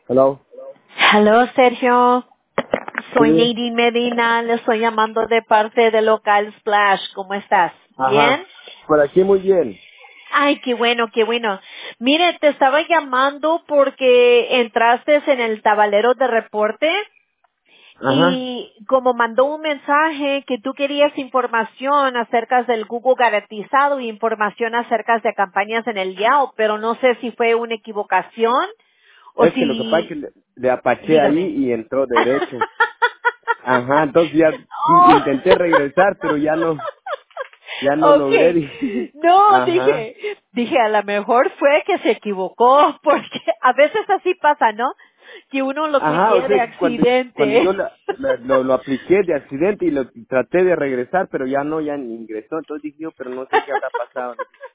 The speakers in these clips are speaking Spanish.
Hello. Hello, Sergio. Soy Sí. Nadine Medina. Le estoy llamando de parte de Local Splash. ¿Cómo estás? Ajá. ¿Bien? Por aquí muy bien. Ay, qué bueno, qué bueno. Mire, te estaba llamando porque entraste en el tablero de reporte Ajá. y como mandó un mensaje que tú querías información acerca del Google garantizado y información acerca de campañas en el Yelp, pero no sé si fue una equivocación o Es que lo que pasa es que si, le apaché ahí dígame. y entró derecho. Ajá. Entonces ya Oh. intenté regresar, pero ya no logré. Okay. Dije. No, Ajá. dije, a lo mejor fue que se equivocó, porque a veces así pasa, ¿no? Que uno lo Ajá. O cliquea de sea, que cuando yo accidente. lo apliqué de accidente y lo traté de regresar, pero ya ni ingresó. Entonces dije yo, pero no sé qué habrá pasado.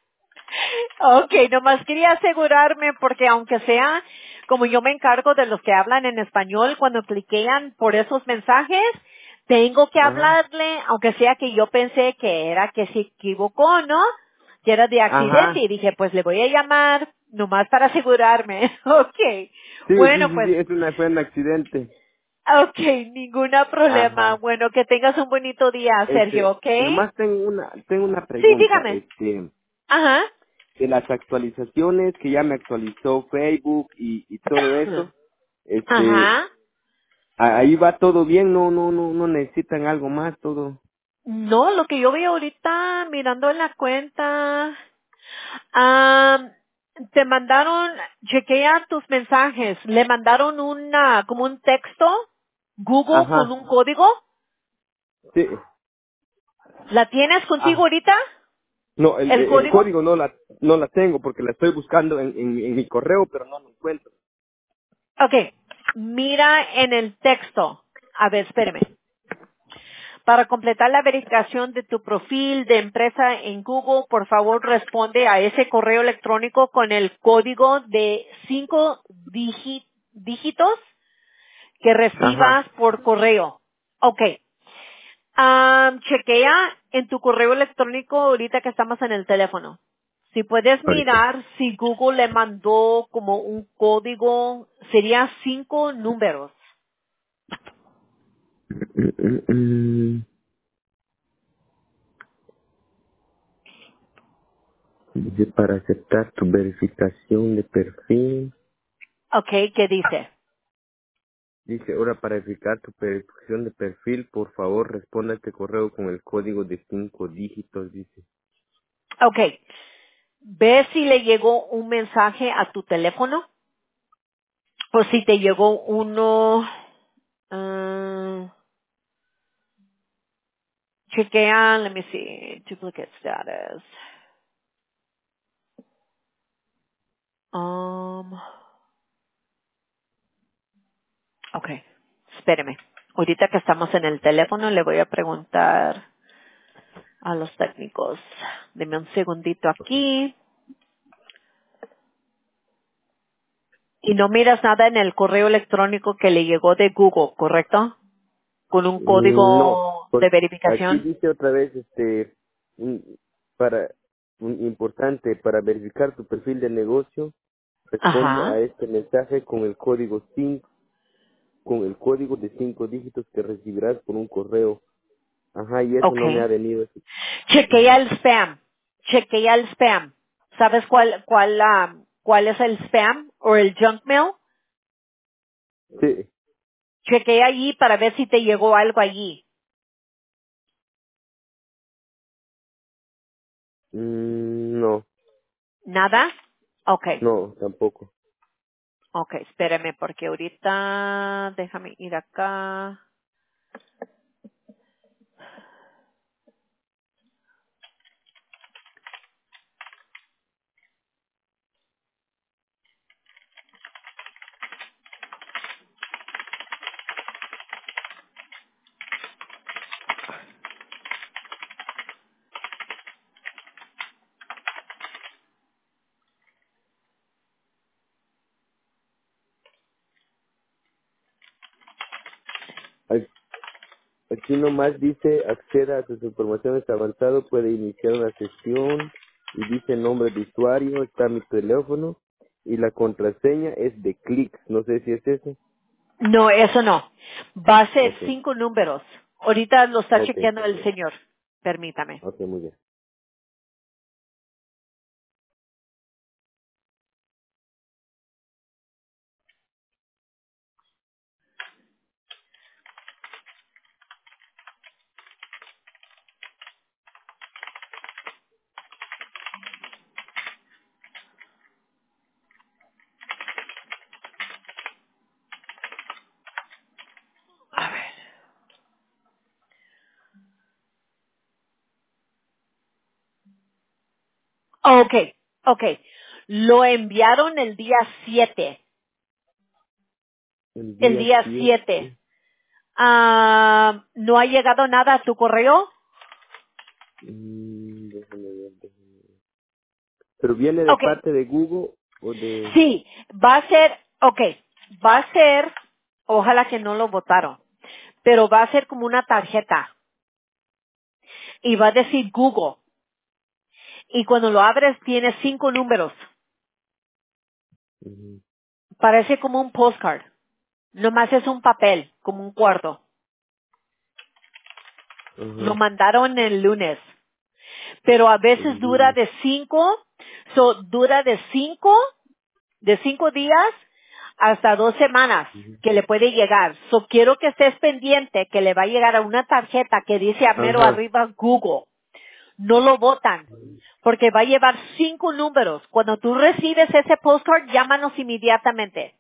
Okay, nomás quería asegurarme porque aunque sea, como yo me encargo de los que hablan en español, cuando cliquean por esos mensajes, tengo que Ajá. hablarle, aunque sea que yo pensé que era que se equivocó, ¿no? Que era de accidente Ajá. y dije, pues le voy a llamar nomás para asegurarme. Okay. Sí, sí, Bueno, sí, pues, sí. Fue un accidente. okay, ninguna problema. Ajá. Bueno, que tengas un bonito día, Sergio, ¿ok? Nomás tengo una Sí, pregunta, dígame. Ajá. de las actualizaciones que ya me actualizó Facebook y todo eso, este, Ajá. ahí va todo bien, no necesitan algo más, todo. No, lo que yo veo ahorita mirando en la cuenta, ah, te mandaron, chequea tus mensajes, le mandaron como un texto, Google con Ajá, un código. sí, ¿La tienes contigo ah, ahorita? no, ¿El el código? código no la tengo porque la estoy buscando en mi correo, pero no lo encuentro. Okay. Mira en el texto. A ver, espérame. Para completar la verificación de tu perfil de empresa en Google, por favor responde a ese correo electrónico con el código de 5 dígitos que recibas Ajá, por correo. Ok. Chequea en tu correo electrónico ahorita que estamos en el teléfono. Si puedes ahorita. mirar si Google le mandó como un código, sería 5 números. Dice para aceptar tu verificación de perfil. Ok, ¿qué dice? Dice, ahora para verificar tu verificación de perfil, por favor responda a este correo con el código de 5 dígitos, dice. Ok. Ve si le llegó un mensaje a tu teléfono o si te llegó uno. ah, Chequea, let me see, duplicate status. Um, ok, espéreme. Ahorita que estamos en el teléfono le voy a preguntar a los técnicos. Deme un segundito aquí. Y no miras nada en el correo electrónico que le llegó de Google, ¿correcto? Con un No, código de porque aquí verificación. dice otra vez, un- para, un importante, para verificar tu perfil de negocio, responde a Ajá. este mensaje con el código 5 con el código de 5 dígitos que recibirás por un correo. Ajá, y eso no me ha Ok. venido. Chequea Ajá. el spam. Chequea el spam. ¿Sabes cuál es el spam o el junk mail? Sí, Chequea allí para ver si te llegó algo allí. no, ¿Nada? Okay. no, tampoco. Okay, espérame porque ahorita déjame ir acá. Aquí nomás dice acceda a sus informaciones avanzadas, puede iniciar una sesión y dice nombre de usuario, está mi teléfono y la contraseña es de clics. No sé si es ese. No, eso no. Va a ser Ok, 5 números. Ahorita lo está ok, chequeando el señor. Permítame. ok, muy bien. A ver. Okay, okay. Lo enviaron el día 7. El El día día 7. 7. ¿No ha llegado nada a tu correo? Déjame ver, déjame ver. ¿Pero viene de Okay. parte de Google o de...? Sí, va a ser, okay. Va a ser, ojalá que no lo votaron, pero va a ser como una tarjeta y va a decir Google. Y cuando lo abres tiene 5 números. Ujú, Parece como un postcard. Nomás es un papel, como un cuarto. Lo ajá, mandaron el lunes. Pero a veces el dura lunes. de 5, dura de 5 días hasta 2 semanas Ujú. que le puede llegar. Quiero que estés pendiente que le va a llegar a una tarjeta que dice a mero Ajá. arriba Google. No lo votan. Porque va a llevar 5 números. Cuando tú recibes ese postcard, llámanos inmediatamente.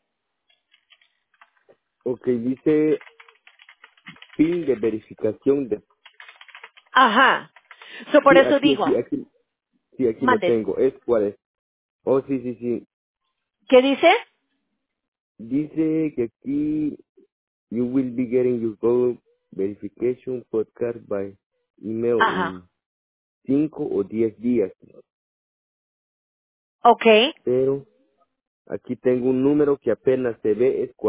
Ok, dice PIN de verificación de... Ajá. Por Sí, eso digo, sí, aquí lo mande. tengo. ¿Es cuál es? Oh, sí, sí, sí. ¿Qué dice? Dice que aquí you will be getting your Google verification podcast by email Ajá. in 5 o 10 días. Okay. Pero aquí tengo un número que apenas se ve, es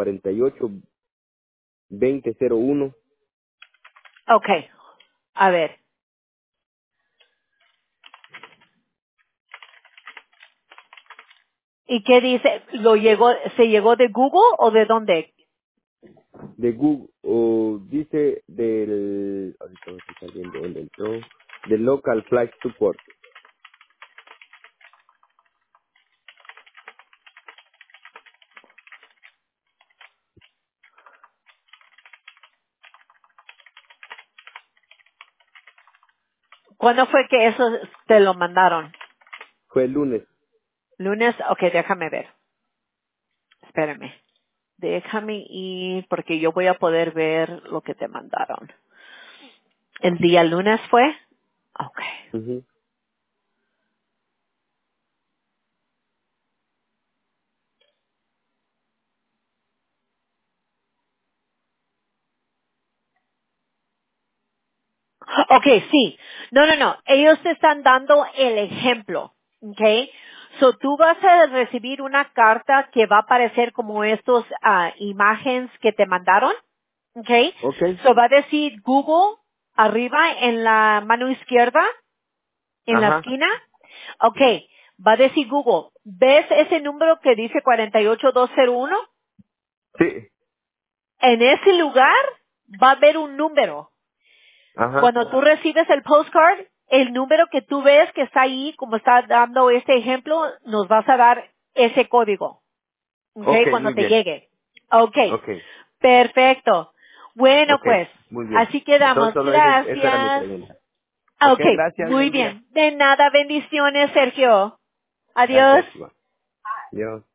482001. Okay. A ver. ¿Y qué dice? ¿Se llegó de Google o de dónde? De Google, o dice del, ahorita me estoy saliendo dónde entró, del Local Flight Support. ¿Cuándo fue que eso te lo mandaron? Fue el lunes. ¿Lunes? Okay, déjame ver. Espérame. Déjame ir porque yo voy a poder ver lo que te mandaron. ¿El día lunes fue? Okay. Ujú. Okay, sí. No. Ellos te están dando el ejemplo. Okay. Tú vas a recibir una carta que va a aparecer como estos imágenes que te mandaron. Okay. Ok. Va a decir Google arriba en la mano izquierda, en la Ajá. esquina. Okay. Va a decir Google. ¿Ves ese número que dice 48201? Sí. En ese lugar va a haber un número. Ajá. Cuando tú recibes el postcard, el número que tú ves que está ahí, como está dando este ejemplo, nos vas a dar ese código. Ok, Okay, cuando muy te bien. llegue. Okay, Ok. perfecto. Bueno, Ok, pues, muy bien. así quedamos. Entonces solo esa era mi Gracias. pregunta. Ok, Okay, gracias, muy buen día. bien. De nada, bendiciones, Sergio. Adiós. Gracias, Iván. Dios.